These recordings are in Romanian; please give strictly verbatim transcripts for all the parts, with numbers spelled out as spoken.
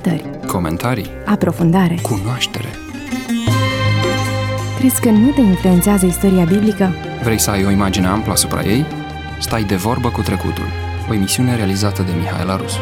Cercetări, comentarii, aprofundare, cunoaștere. Crezi că nu te influențează istoria biblică? Vrei să ai o imagine amplă asupra ei? Stai de vorbă cu trecutul. O emisiune realizată de Mihaela Rusu.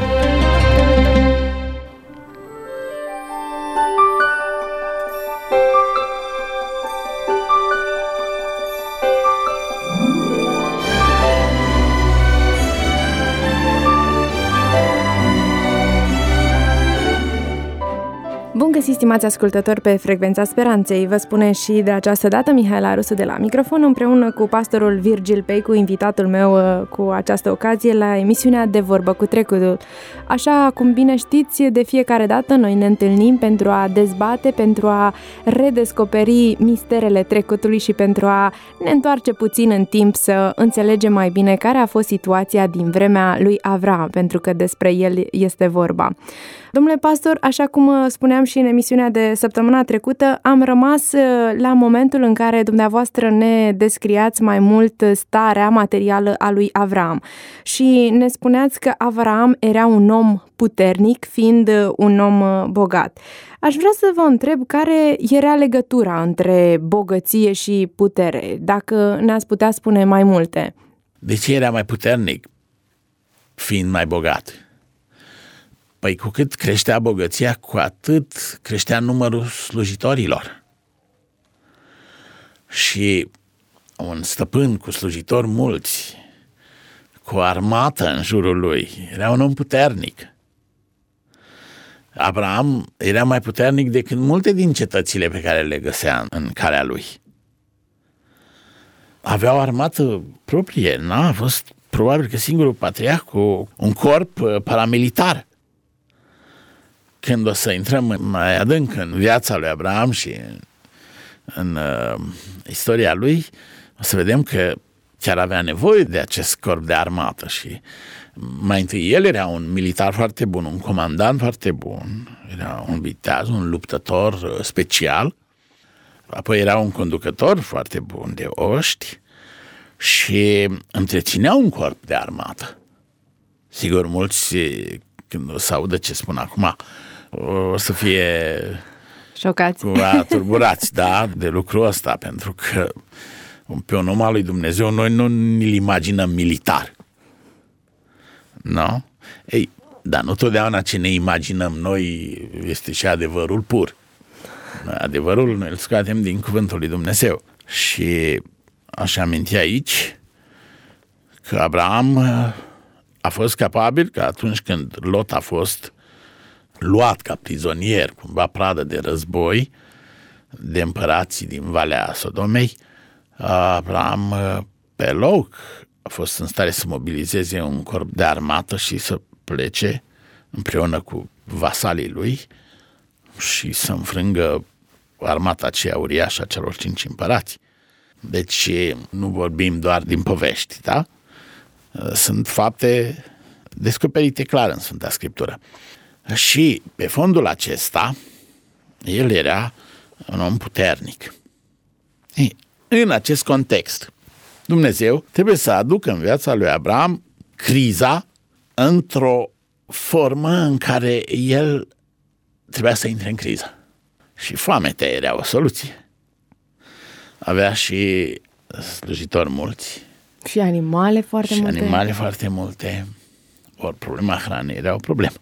Bun găsit, stimați ascultători, pe Frecvența Speranței. Vă spune și de această dată Mihaela Rusu de la microfon, împreună cu pastorul Virgil Peicu, invitatul meu cu această ocazie la emisiunea De Vorbă cu Trecutul. Așa cum bine știți, de fiecare dată noi ne întâlnim pentru a dezbate, pentru a redescoperi misterele trecutului și pentru a ne întoarce puțin în timp să înțelegem mai bine care a fost situația din vremea lui Avram, pentru că despre el este vorba. Domnule pastor, așa cum spuneam și în emisiunea de săptămâna trecută, am rămas la momentul în care dumneavoastră ne descriați mai mult starea materială a lui Avram și ne spuneați că Avram era un om puternic, fiind un om bogat. Aș vrea să vă întreb care era legătura între bogăție și putere, dacă ne-ați putea spune mai multe. De ce era mai puternic, fiind mai bogat? Păi cu cât creștea bogăția, cu atât creștea numărul slujitorilor. Și un stăpân cu slujitori mulți, cu o armată în jurul lui, era un om puternic. Abraham era mai puternic decât multe din cetățile pe care le găsea în calea lui. Avea o armată proprie, n-a fost probabil că singurul patriarh cu un corp paramilitar. Când o să intrăm mai adânc în viața lui Abraham și în, în uh, istoria lui, o să vedem că chiar avea nevoie de acest corp de armată și mai întâi el era un militar foarte bun, un comandant foarte bun, era un viteaz, un luptător special, apoi era un conducător foarte bun de oști și întreținea un corp de armată. Sigur, mulți, când o să audă ce spun acum, o să fie șocați, turburați, da, de lucrul ăsta, pentru că pe un om al lui Dumnezeu noi nu ne-l imaginăm militar. Nu? Ei, dar nu totdeauna ce ne imaginăm noi este și adevărul pur. Adevărul noi îl scoatem din cuvântul lui Dumnezeu. Și aș aminti aici că Abraham a fost capabil că atunci când Lot a fost luat ca prizonier, cumva pradă de război, de împărații din Valea Sodomei, Abraham pe loc a fost în stare să mobilizeze un corp de armată și să plece împreună cu vasalii lui și să înfrângă armata aceea uriașă a celor cinci împărați. Deci nu vorbim doar din povești, da? Sunt fapte descoperite clar în Sfânta Scriptură. Și pe fondul acesta, el era un om puternic. Ei, în acest context, Dumnezeu trebuie să aducă în viața lui Abraham criza într-o formă în care el trebuia să intre în criză. Și foametea era o soluție. Avea și slujitori mulți. Și animale foarte și multe. Și animale foarte multe. Ori problema hranei era o problemă.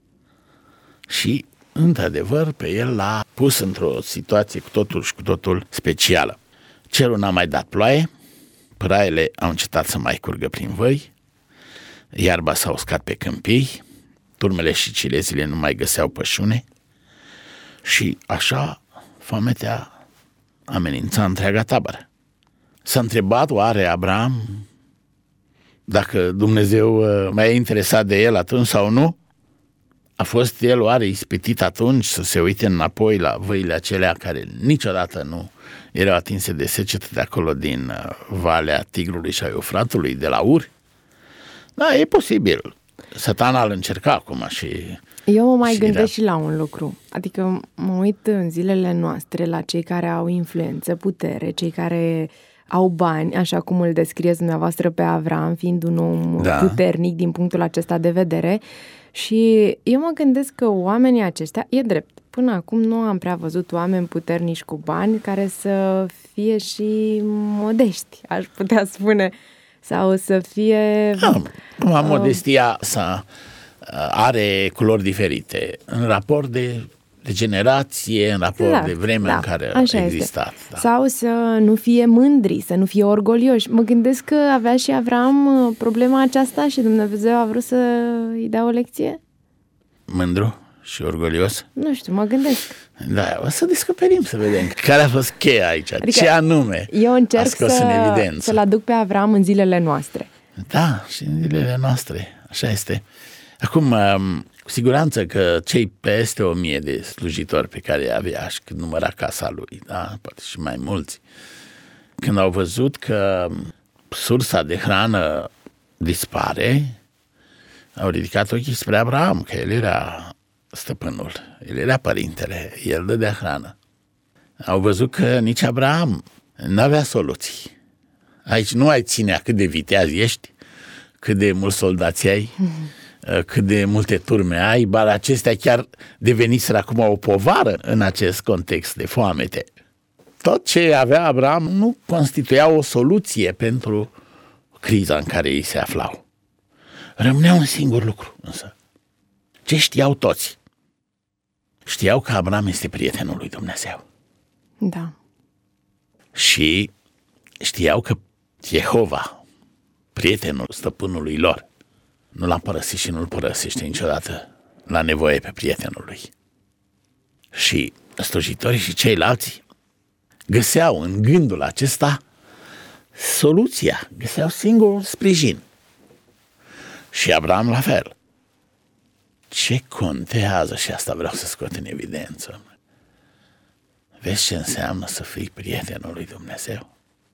Și, într-adevăr, pe el l-a pus într-o situație cu totul și cu totul specială. Cerul n-a mai dat ploaie, pâraiele au încetat să mai curgă prin văi, iarba s-a uscat pe câmpii, turmele și cilezile nu mai găseau pășune și așa foametea amenința întreaga tabără. S-a întrebat oare Abraham dacă Dumnezeu mai e interesat de el atunci sau nu? A fost el oare ispitit atunci să se uite înapoi la văile acelea care niciodată nu erau atinse de secetă de acolo din Valea Tigrului și a Eufratului, de la Ur? Da, e posibil. Satana îl încerca acum și... Eu mă mai și gândesc era... și la un lucru. Adică mă uit în zilele noastre la cei care au influență, putere, cei care au bani, așa cum îl descrieți dumneavoastră pe Avram, fiind un om da. puternic din punctul acesta de vedere. Și eu mă gândesc că oamenii aceștia, e drept, până acum nu am prea văzut oameni puternici cu bani care să fie și modești, aș putea spune, sau să fie... Da, uh, modestia sa are culori diferite în raport de, de generație, în raport da, de vreme da, în care a existat. Da. Sau să nu fie mândri, să nu fie orgolioși. Mă gândesc că avea și Avram problema aceasta și Dumnezeu a vrut să îi dea o lecție? Mândru și orgolios? Nu știu, mă gândesc. Da, o să descoperim, să vedem care a fost cheia aici, adică ce anume eu încerc să, să-l aduc pe Avram în zilele noastre. Da, și în zilele noastre, așa este. Acum, cu siguranță că cei peste o mie de slujitori pe care i avea și când număra casa lui, da, poate și mai mulți, când au văzut că sursa de hrană dispare, au ridicat ochii spre Abraham, că el era stăpânul, el era părintele, el dădea hrană. Au văzut că nici Abraham n-avea soluții. Aici nu ai ținea cât de viteaz ești, cât de mulți soldați ai, mm-hmm. cât de multe turme ai, bar acestea chiar deveniseră acum o povară în acest context de foamete. Tot ce avea Abraham nu constituia o soluție pentru criza în care ei se aflau. Rămânea un singur lucru însă. Ce știau toți? Știau că Abraham este prietenul lui Dumnezeu. Da. Și știau că Jehova, prietenul stăpânului lor, nu l-a părăsit și nu-l părăsește niciodată la nevoie pe prietenul lui. Și slujitorii și ceilalți găseau în gândul acesta soluția, găseau singur sprijin. Și Abraham la fel. Ce contează, și asta vreau să scot în evidență, vezi ce înseamnă să fii prietenul lui Dumnezeu?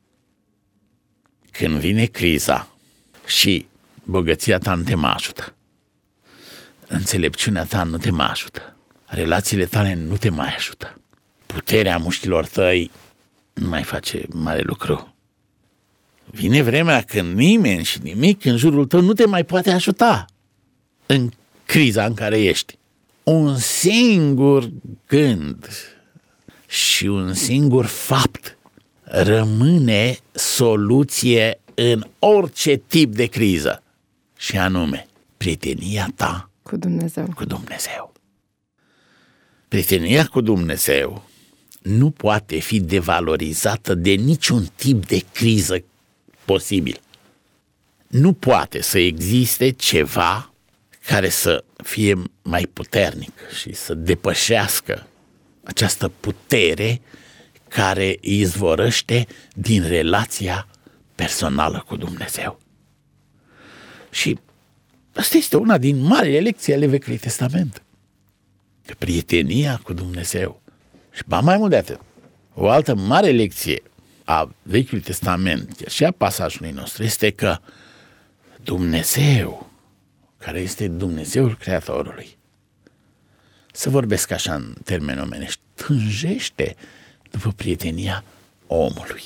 Când vine criza și bogăția ta nu te mai ajută, înțelepciunea ta nu te mai ajută, relațiile tale nu te mai ajută, puterea mușchilor tăi nu mai face mare lucru. Vine vremea când nimeni și nimic în jurul tău nu te mai poate ajuta în criza în care ești. Un singur gând și un singur fapt rămâne soluție în orice tip de criză, și anume prietenia ta cu Dumnezeu. Cu Dumnezeu. Prietenia cu Dumnezeu nu poate fi devalorizată de niciun tip de criză posibil. Nu poate să existe ceva care să fie mai puternic și să depășească această putere care izvorăște din relația personală cu Dumnezeu. Și asta este una din marile lecții ale Vechiului Testament. Că prietenia cu Dumnezeu. Și ba mai mult de atât, o altă mare lecție a Vechiului Testament și a pasajului nostru este că Dumnezeu, care este Dumnezeul Creatorului, să vorbesc așa în termeni omenești, tânjește după prietenia omului.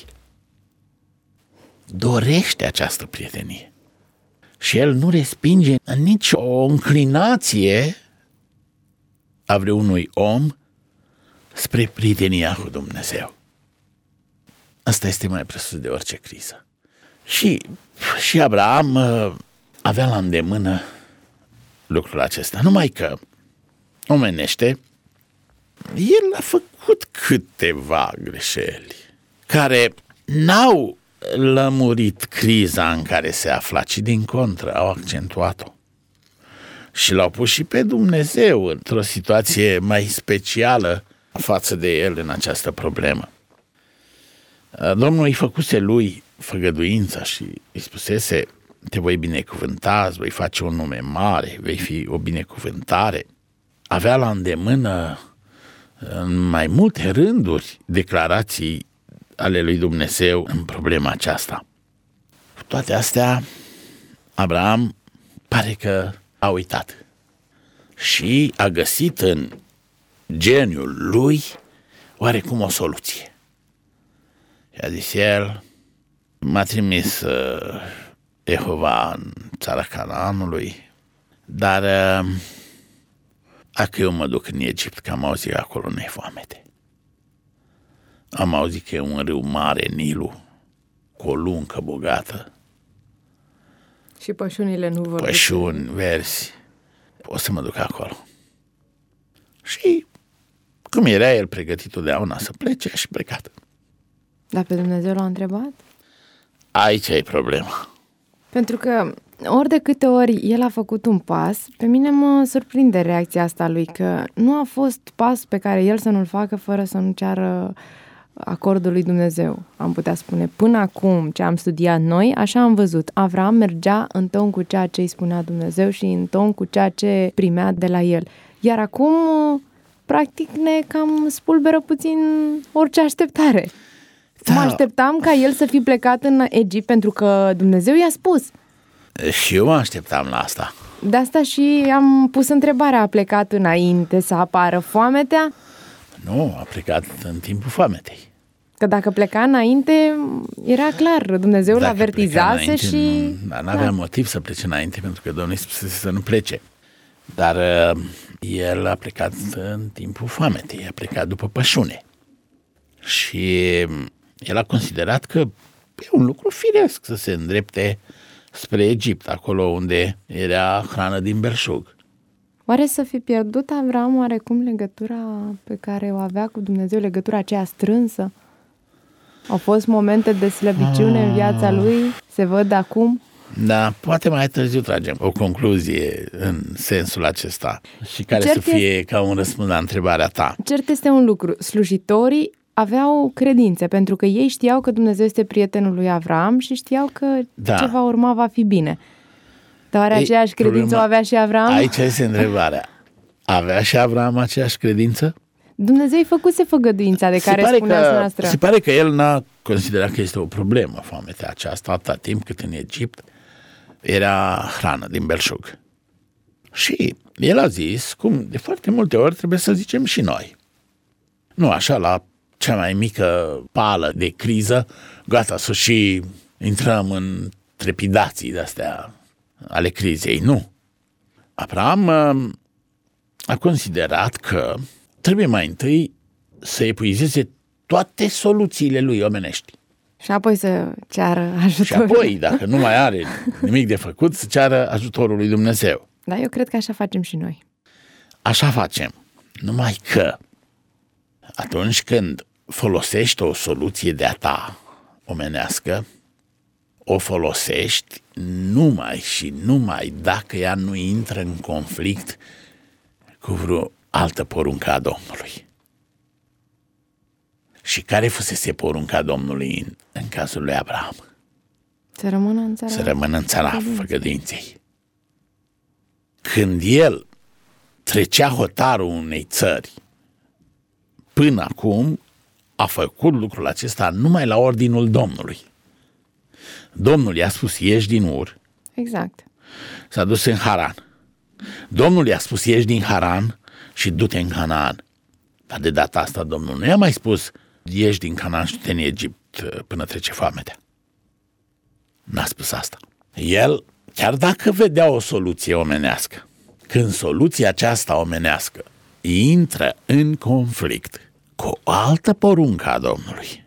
Dorește această prietenie. Și el nu respinge nici o înclinație a vreunui om spre prietenia cu Dumnezeu. Asta este mai presus de orice criză. Și, și Abraham avea la îndemână lucrul acesta. Numai că, omenește, el a făcut câteva greșeli care n-au lămurit criza în care se afla, ci din contră au accentuat-o. Și l-au pus și pe Dumnezeu într-o situație mai specială față de el în această problemă. Domnul îi făcuse lui făgăduința și îi spusese: te voi binecuvânta, îți voi face un nume mare, vei fi o binecuvântare. Avea la îndemână în mai multe rânduri declarații ale lui Dumnezeu în problema aceasta. Cu toate astea, Abraham pare că a uitat și a găsit în geniul lui oarecum o soluție. Și a zis el: m-a trimis uh, Jehova în țara Canaanului, dar uh, dacă eu mă duc în Egipt, că am auzit că acolo nu e foamete. Am auzit că e un râu mare, Nilul, cu o luncă bogată. Și pășunile nu vor Pășuni, verzi. O să mă duc acolo. Și cum era el pregătit totdeauna să plece, și plecat. Dar pe Dumnezeu l-a întrebat? Aici e problema. Pentru că ori de câte ori el a făcut un pas, pe mine mă surprinde reacția asta lui, că nu a fost pas pe care el să nu-l facă fără să nu ceară acordul lui Dumnezeu, am putea spune. Până acum, ce am studiat noi, așa am văzut. Avram mergea în ton cu ceea ce îi spunea Dumnezeu și în ton cu ceea ce primea de la el. Iar acum, practic, ne cam spulberă puțin orice așteptare. Da. Mă așteptam ca el să fi plecat în Egipt pentru că Dumnezeu i-a spus. Și eu mă așteptam la asta. De asta și am pus întrebarea, a plecat înainte să apară foametea? Nu, a plecat în timpul foametei. Că dacă pleca înainte, era clar, Dumnezeu l-a avertizase și... Nu avea da. motiv să plece înainte, pentru că Domnul spusese să nu plece. Dar uh, el a plecat în timpul foametei, a plecat după pășune. Și el a considerat că e un lucru firesc să se îndrepte spre Egipt, acolo unde era hrană din belșug. Oare să fi pierdut Avram oarecum legătura pe care o avea cu Dumnezeu, legătura aceea strânsă? Au fost momente de slăbiciune ah. în viața lui? Se văd acum? Da, poate mai târziu tragem o concluzie în sensul acesta și care Cert să fie este... ca un răspuns la întrebarea ta. Cert este un lucru, slujitorii aveau credințe, pentru că ei știau că Dumnezeu este prietenul lui Avram și știau că da. ce va urma va fi bine. Dar oare aceeași credință problema... o avea și Avram? Aici este întrebarea. Avea și Avram aceeași credință? Dumnezeu îi făcuse făgăduința de se care spuneați noastră. Se pare că el n-a considerat că este o problemă foametea aceasta, atâta timp cât în Egipt era hrană din belșug. Și el a zis, cum de foarte multe ori trebuie să zicem și noi. Nu așa, la cea mai mică pală de criză, gata să și intrăm în trepidații de-astea ale crizei. Nu. Avram a considerat că trebuie mai întâi să epuizeze toate soluțiile lui omenești. Și apoi să ceară ajutorul. Și apoi, dacă nu mai are nimic de făcut, să ceară ajutorul lui Dumnezeu. Da, eu cred că așa facem și noi. Așa facem. Numai că atunci când folosești o soluție de-a ta omenească, o folosești numai și numai dacă ea nu intră în conflict cu vreo altă poruncă a Domnului. Și care fusese porunca Domnului în, în cazul lui Abraham? Să rămână în țara, Să rămână în țara făgăduinței. Când el trecea hotarul unei țări, până acum a făcut lucrul acesta numai la ordinul Domnului. Domnul i-a spus, ieși din Ur. Exact. S-a dus în Haran. Domnul i-a spus, ieși din Haran și du-te în Canaan. Dar de data asta Domnul nu i-a mai spus, ieși din Canaan și du-te în Egipt până trece foametea. N-a spus asta. El, chiar dacă vedea o soluție omenească, când soluția aceasta omenească intră în conflict cu o altă poruncă a Domnului,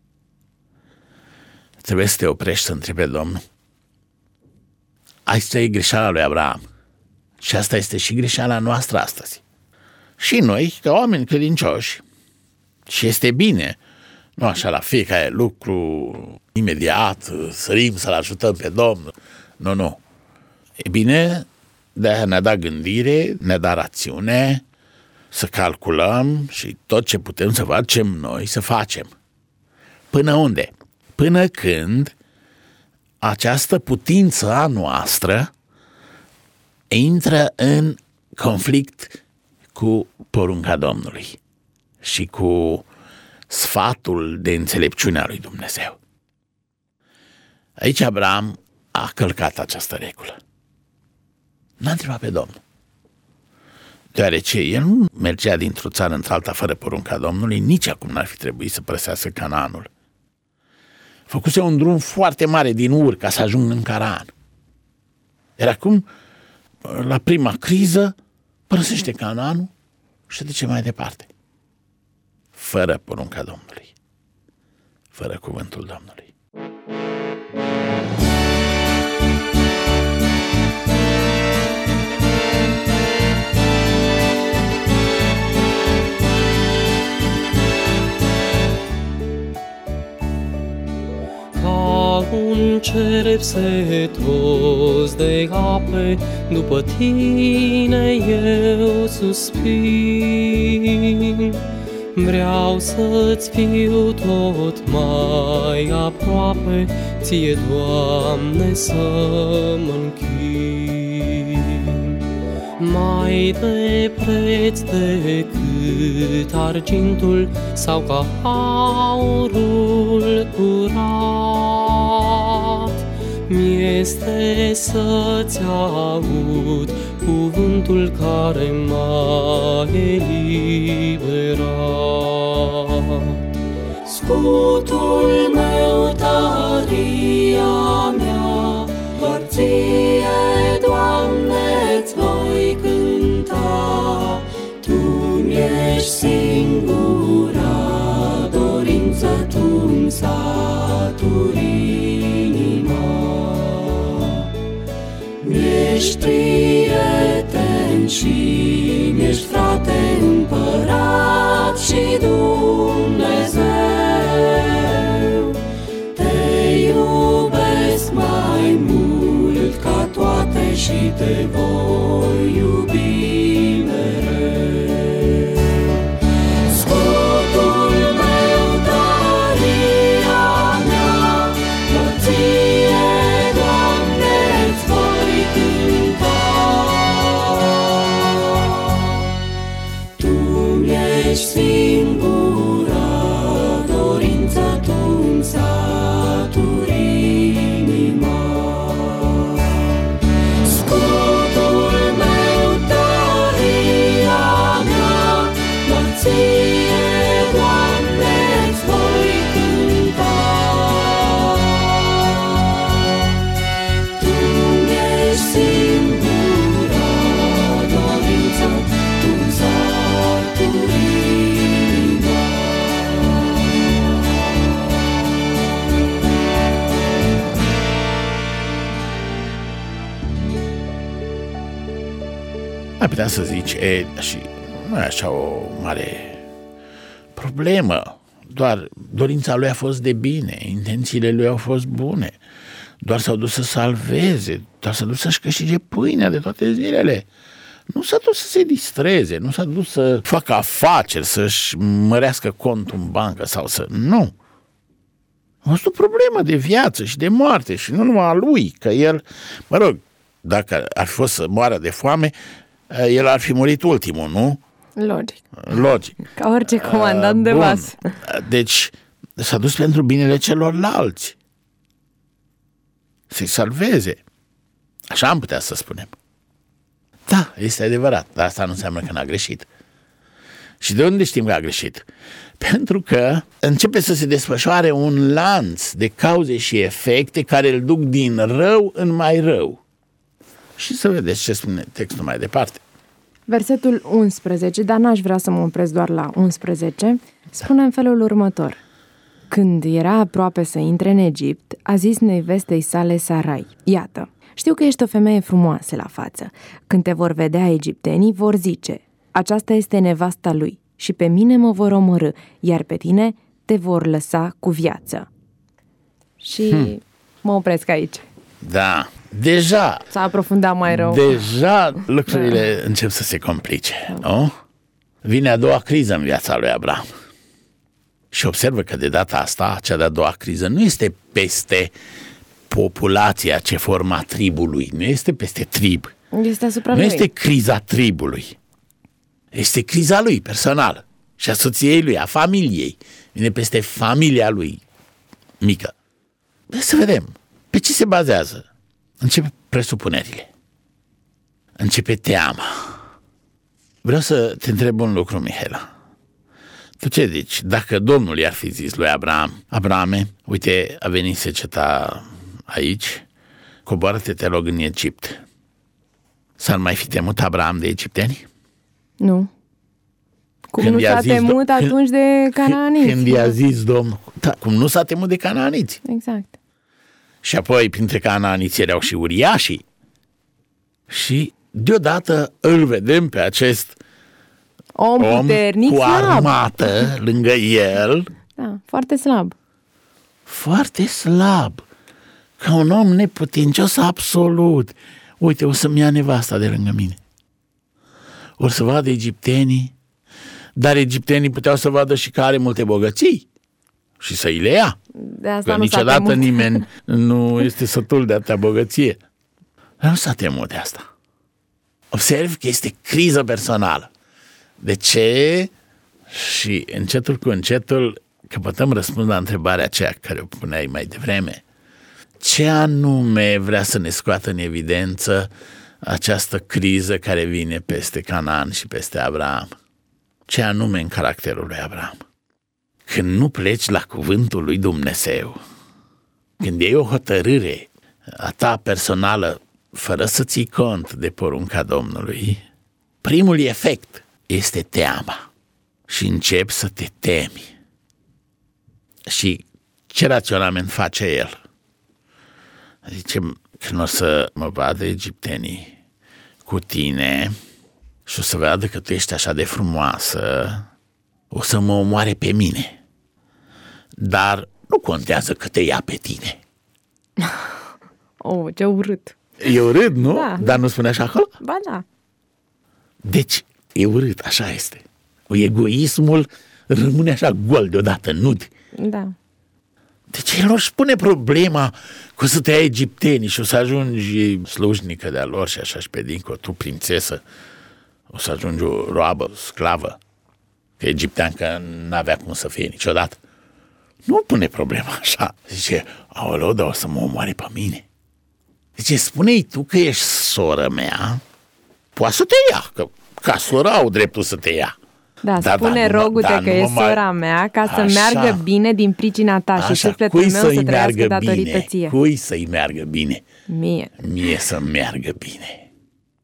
trebuie să te oprești să întrebi pe Domnul. Asta e greșeala lui Abraham. Și asta este și greșeala noastră astăzi. Și noi, ca oameni credincioși, și este bine, nu așa la fiecare lucru, imediat, sărim să-L ajutăm pe Domnul. Nu, nu. E bine, de-aia ne-a dat gândire, ne-a dat rațiune, să calculăm și tot ce putem să facem noi, să facem. Până unde? Până când această putință a noastră intră în conflict cu porunca Domnului și cu sfatul de înțelepciune a lui Dumnezeu. Aici Abraham a călcat această regulă. N-a întrebat pe Domnul. Deoarece el nu mergea dintr-o țară într-alta fără porunca Domnului, nici acum n-ar fi trebuit să părăsească Canaanul. Făcuse un drum foarte mare din Ur ca să ajung în Canaan. Iar acum, la prima criză, părăsește Canaanul și se duce mai departe. Fără porunca Domnului. Fără cuvântul Domnului. Un cereb setos de ape, după tine eu suspin. Vreau să-ți fiu tot mai aproape, ție, Doamne, să mă închin. Mai de preț decât argintul sau ca aurul curat, mi-este să-ți aud cuvântul care m-a eliberat. Scutul meu, tăria mea, doar ție, Doamne-ți voi cânta. Tu-mi ești singura dorință, Tu-mi saturi inima. Mi-ești prieten și mi-ești frate, împărat și Dumnezeu. Te iubesc mai mult ca toate și te voi iubi mereu. Scutul meu, tăria mea, doar ție, Doamne-ți voi cânta. Tu-mi ești singura dorință, Tu-mi saturi inima. Scutul meu, tăria mea, doar ție, Doamne-ți voi cânta. Tu-mi ești singura dorință, Tu-mi saturi inima. Ai putea să zici, e, și nu e așa o mare problemă, doar dorința lui a fost de bine, intențiile lui au fost bune, doar s-au dus să salveze, doar s-a dus să-și câștige pâinea de toate zilele. Nu s-a dus să se distreze, nu s-a dus să facă afaceri, să-și mărească contul în bancă sau să... Nu! A fost o problemă de viață și de moarte și nu numai a lui, că el, mă rog, dacă ar fi fost să moară de foame, el ar fi murit ultimul, nu? Logic. Logic. Ca orice comandant de Bun. vas. Deci s-a dus pentru binele celorlalți. Să-i salveze. Așa am putea să spunem. Da, este adevărat, dar asta nu înseamnă că n-a greșit. Și de unde știm că a greșit? Pentru că începe să se desfășoare un lanț de cauze și efecte care îl duc din rău în mai rău. Și să vedeți ce spune textul mai departe. Versetul unsprezece, dar n-aș vrea să mă opresc doar la unsprezece, spune în felul următor. Când era aproape să intre în Egipt, a zis nevestei sale Sarai, iată, știu că ești o femeie frumoasă la față. Când te vor vedea egiptenii, vor zice, aceasta este nevasta lui și pe mine mă vor omorî, iar pe tine te vor lăsa cu viață. Și hmm. mă opresc aici. Da, deja... S-a aprofundat mai rău. Deja lucrurile da. încep să se complice, da. Nu? Vine a doua criză în viața lui Abraham. Și observă că de data asta, cea de-a doua criză nu este peste populația ce forma tribului, nu este peste trib. Este asupra nu lui. este criza tribului. Este criza lui personală și a soției lui, a familiei. Vine peste familia lui mică. Hai să vedem. Pe ce se bazează? Începe presupunerile. Începe teama. Vreau să te întreb un lucru, Mihaela. Tu ce zici? Dacă Domnul i-ar fi zis lui Abraham, Abrahame, uite, a venit seceta aici, coboară-te, te rog, în Egipt. S-ar mai fi temut Abraham de egipteni? Nu. Cum Când nu i-a s-a zis temut do- atunci de canaaniți? Când i-a zis Domnul, da, cum nu s-a temut de canaaniți. Exact. Și apoi, printre canaaniți erau și uriașii. Și deodată îl vedem pe acest Om, om puternic, cu slab. armată lângă el, Da, foarte slab. foarte slab, ca un om neputincios absolut. Uite, o să-mi ia nevasta de lângă mine. O să vadă egiptenii, dar egiptenii puteau să vadă și că are multe bogății și să-i le ia. De asta Că nu s-a niciodată temut. nimeni nu este sătul de atâta bogăție. Dar nu s-a temut de asta. Observ că este criză personală. De ce? Și încetul cu încetul căpătăm răspuns la întrebarea aceea care o puneai mai devreme. Ce anume vrea să ne scoată în evidență această criză care vine peste Canaan și peste Abraham? Ce anume în caracterul lui Abraham? Când nu pleci la cuvântul lui Dumnezeu, când iei o hotărâre a ta personală fără să ții cont de porunca Domnului, primul efect este teama și începi să te temi. Și ce raționament face el? Zice, când o să mă vadă egiptenii cu tine și o să vadă că tu ești așa de frumoasă, o să mă omoare pe mine. Dar nu contează că te ia pe tine. Oh, ce urât. E urât, nu? Da. Dar nu spune așa acolo? Ba da. Deci, e urât, așa este. Egoismul rămâne așa gol deodată, nud. Da. Deci el nu-și pune problema că o să te ia egiptenii și o să ajungi slujnică de-a lor și așa și pe dincolo, tu prințesă, o să ajungi o roabă, sclavă, că egipteancă n-avea cum să fie niciodată. Nu pune problema așa. Zice, aoleu, dar o să mă omoare pe mine. Zice, spune-i tu că ești soră mea, poate să te ia, că ca soră au dreptul să te ia. Da, Da, spune da, nu mă- rogute da, că nu e mă mai- sora mea ca să Așa. meargă bine din pricina ta și Așa, sufletul cui meu să-i să trăiască meargă datorită bine? ție. Cui să-i meargă bine? Mie. Mie să meargă bine.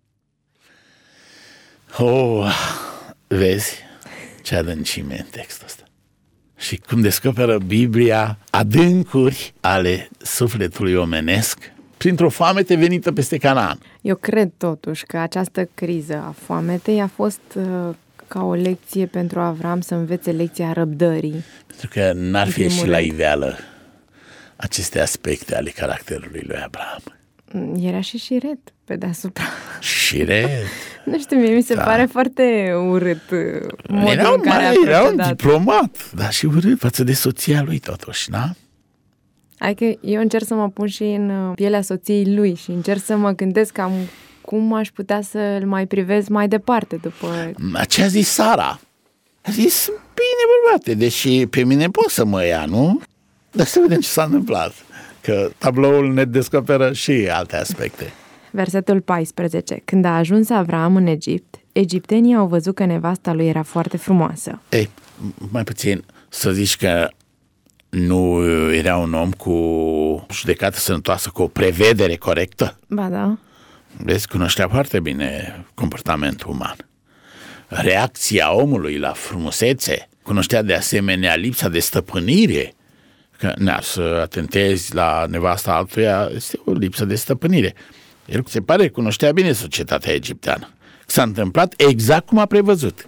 Oh, vezi ce adâncime în textul ăsta. Și cum descoperă Biblia adâncuri ale sufletului omenesc printr-o foamete venită peste Canaan. Eu cred totuși că această criză a foametei a fost uh, ca o lecție pentru Avram să învețe lecția răbdării. Pentru că n-ar fi În și primul la rând. iveală aceste aspecte ale caracterului lui Abraham. Era și șiret pe deasupra. Și re... Nu știu, mie mi se Da. pare foarte urât uh, modul Era în un, care a mai, era un procedat. diplomat, dar și urât față de soția lui totuși, da? Adică eu încerc să mă pun și în uh, pielea soției lui și încerc să mă gândesc cam cum aș putea să-l mai privesc mai departe după... Ce a zis Sara? A zis, bine bărbate, deși pe mine pot să mă ia, nu? Dar să vedem ce s-a întâmplat, că tabloul ne descoperă și alte aspecte. Versetul paisprezece. Când a ajuns Avram în Egipt, egiptenii au văzut că nevasta lui era foarte frumoasă. Ei, mai puțin să zici că nu era un om cu judecată sănătoasă, cu o prevedere corectă. Ba da. Vezi, cunoștea foarte bine comportamentul uman. Reacția omului la frumusețe, cunoștea de asemenea lipsa de stăpânire. Că na, să atentezi la nevasta altuia este o lipsă de stăpânire. El se pare că cunoștea bine societatea egipteană. S-a întâmplat exact cum a prevăzut.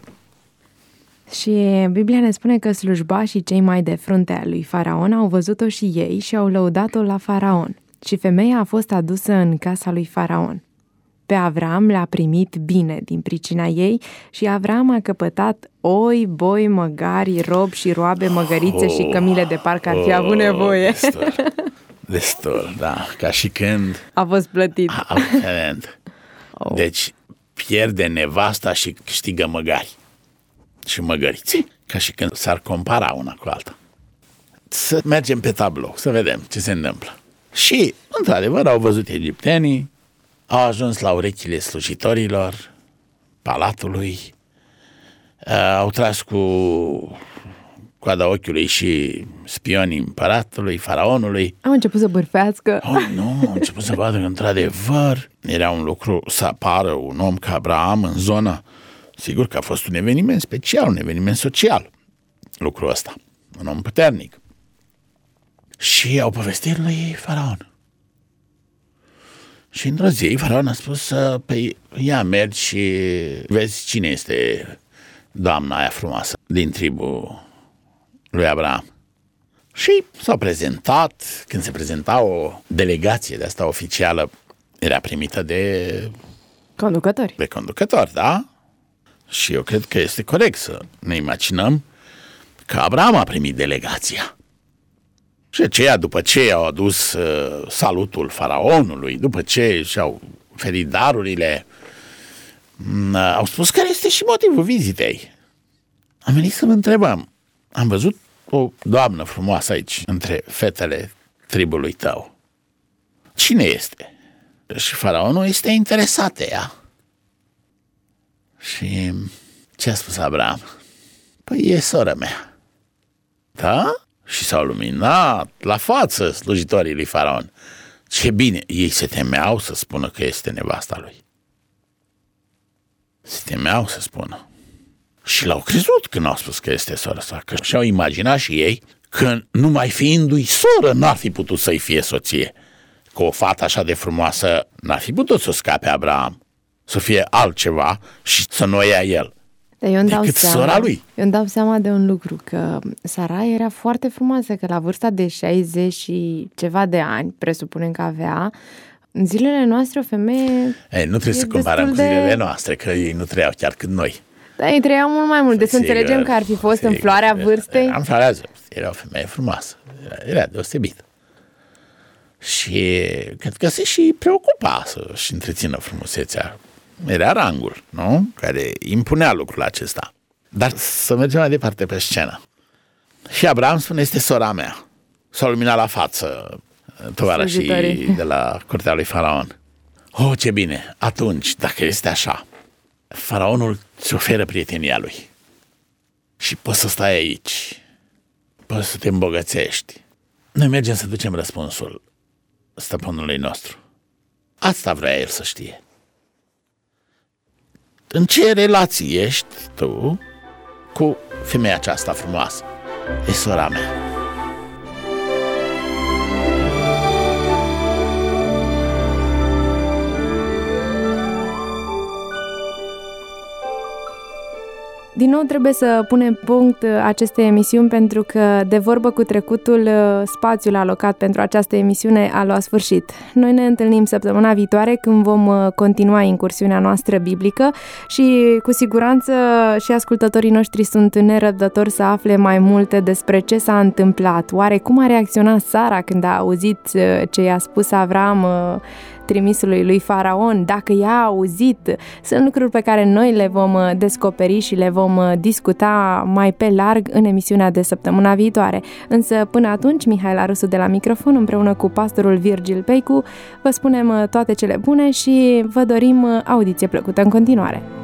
Și Biblia ne spune că slujbașii cei mai de frunte a lui Faraon au văzut-o și ei și au lăudat-o la Faraon. Și femeia a fost adusă în casa lui Faraon. Pe Avram le-a primit bine din pricina ei și Avram a căpătat oi, boi, măgari, robi și roabe, măgărițe oh, și cămile de parcă ar fi avut nevoie. Destul, destul, da, ca și când... A fost plătit. Excelent. Oh. Deci pierde nevasta și câștigă măgari și măgăriți, ca și când s-ar compara una cu alta. Să mergem pe tablou, să vedem ce se întâmplă. Și, într-adevăr, au văzut egiptenii, au ajuns la urechile slujitorilor palatului, au tras cu coada ochiului și spionii împăratului, faraonului. Au început să bârfească. Oh, nu, au început să vadă că într-adevăr era un lucru să apară un om ca Abraham în zonă. Sigur că a fost un eveniment special, un eveniment social, lucrul ăsta. Un om puternic. Și au povestit lui faraon. Și într-o zi faraon a spus, păi ia mergi și vezi cine este doamna aia frumoasă din tribul lui Abraham. Și s-au prezentat, când se prezenta o delegație de asta oficială, era primită de Conducători. de conducători, da? Și eu cred că este corect să ne imaginăm că Abraham a primit delegația. Și aceia, după ce au adus uh, salutul faraonului, după ce și-au oferit darurile, uh, au spus care este și motivul vizitei. Am venit să vă întrebăm, am văzut o doamnă frumoasă aici, între fetele tribului tău. Cine este? Și faraonul este interesat de ea. Și ce a spus Abraham? Păi e sora mea. Da? Și s-au luminat la față slujitorii lui faraon. Ce bine, ei se temeau să spună că este nevasta lui. Se temeau să spună. Și l-au crezut când au spus că este sora sa, că și-au imaginat și ei că numai fiindu-i soră n-ar fi putut să-i fie soție. Că o fată așa de frumoasă n-ar fi putut să scape Abraham, să fie altceva și să nu o ia el. Dar eu îmi dau Decât seama, sora lui. Eu îmi dau seama de un lucru, că Sara era foarte frumoasă, că la vârsta de șaizeci și ceva de ani, presupunem că avea, în zilele noastre o femeie... Ei, nu trebuie să comparăm cu de... zilele noastre, că ei nu trăiau chiar cât noi. Da, ei trăiau mult mai mult, deci să Sigur, înțelegem că ar fi fost sigur, în floarea vârstei. Era în floarea vârstei, era o femeie frumoasă, era, era deosebită. Și cred că se și preocupa să-și întrețină frumusețea. Era rangul, nu? Care impunea lucrul acesta. Dar să mergem mai departe pe scenă. Și Abraham spune, este sora mea. S-au luminat la față tovarășii de la curtea lui faraon. Oh, ce bine! Atunci, dacă este așa, faraonul îți oferă prietenia lui. Și poți să stai aici. Poți să te îmbogățești. Noi mergem să ducem răspunsul stăpânului nostru. Asta vrea el să știe. În ce relație ești tu cu femeia aceasta frumoasă? E sora mea. Din nou trebuie să punem punct acestei emisiuni pentru că De vorbă cu trecutul, spațiul alocat pentru această emisiune a luat sfârșit. Noi ne întâlnim săptămâna viitoare când vom continua incursiunea noastră biblică și cu siguranță și ascultătorii noștri sunt nerăbdători să afle mai multe despre ce s-a întâmplat. Oare cum a reacționat Sara când a auzit ce i-a spus Avram trimisului lui faraon, dacă i-a auzit? Sunt lucruri pe care noi le vom descoperi și le vom discuta mai pe larg în emisiunea de săptămâna viitoare. Însă până atunci, Mihaela Rusu de la microfon împreună cu pastorul Virgil Peicu vă spunem toate cele bune și vă dorim audiție plăcută în continuare.